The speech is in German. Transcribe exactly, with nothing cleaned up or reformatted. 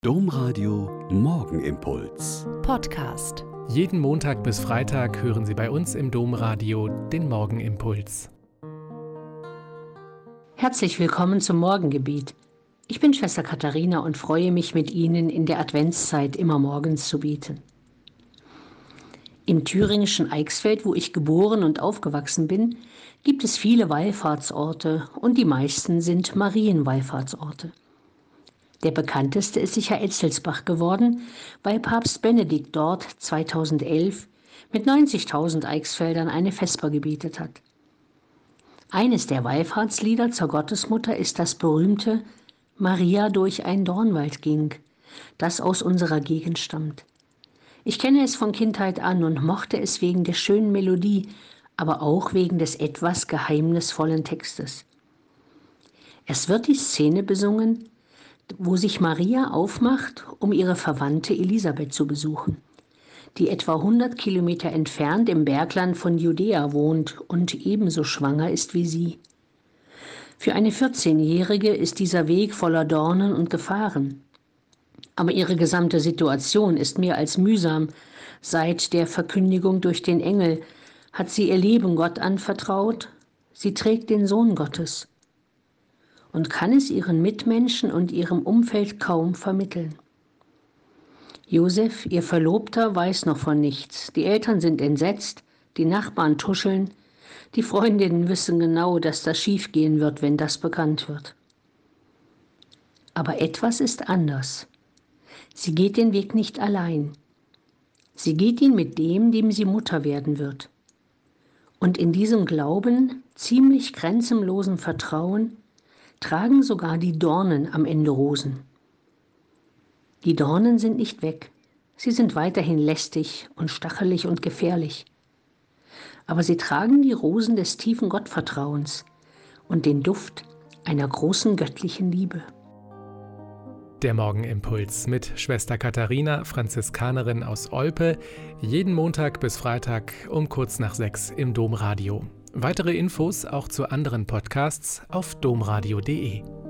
Domradio Morgenimpuls. Podcast. Jeden Montag bis Freitag hören Sie bei uns im Domradio den Morgenimpuls. Herzlich willkommen zum Morgengebet. Ich bin Schwester Katharina und freue mich, mit Ihnen in der Adventszeit immer morgens zu beten. Im thüringischen Eichsfeld, wo ich geboren und aufgewachsen bin, gibt es viele Wallfahrtsorte und die meisten sind Marienwallfahrtsorte. Der bekannteste ist sicher Etzelsbach geworden, weil Papst Benedikt dort zweitausendelf mit neunzigtausend Eichsfeldern eine Vesper gebetet hat. Eines der Wallfahrtslieder zur Gottesmutter ist das berühmte Maria durch ein Dornwald ging, das aus unserer Gegend stammt. Ich kenne es von Kindheit an und mochte es wegen der schönen Melodie, aber auch wegen des etwas geheimnisvollen Textes. Es wird die Szene besungen, wo sich Maria aufmacht, um ihre Verwandte Elisabeth zu besuchen, die etwa hundert Kilometer entfernt im Bergland von Judäa wohnt und ebenso schwanger ist wie sie. Für eine vierzehnjährige ist dieser Weg voller Dornen und Gefahren. Aber ihre gesamte Situation ist mehr als mühsam. Seit der Verkündigung durch den Engel hat sie ihr Leben Gott anvertraut. Sie trägt den Sohn Gottes und kann es ihren Mitmenschen und ihrem Umfeld kaum vermitteln. Josef, ihr Verlobter, weiß noch von nichts. Die Eltern sind entsetzt, die Nachbarn tuscheln, die Freundinnen wissen genau, dass das schiefgehen wird, wenn das bekannt wird. Aber etwas ist anders. Sie geht den Weg nicht allein. Sie geht ihn mit dem, dem sie Mutter werden wird. Und in diesem Glauben, ziemlich grenzenlosen Vertrauen, tragen sogar die Dornen am Ende Rosen. Die Dornen sind nicht weg. Sie sind weiterhin lästig und stachelig und gefährlich. Aber sie tragen die Rosen des tiefen Gottvertrauens und den Duft einer großen göttlichen Liebe. Der Morgenimpuls mit Schwester Katharina, Franziskanerin aus Olpe, jeden Montag bis Freitag um kurz nach sechs im Domradio. Weitere Infos auch zu anderen Podcasts auf domradio punkt de.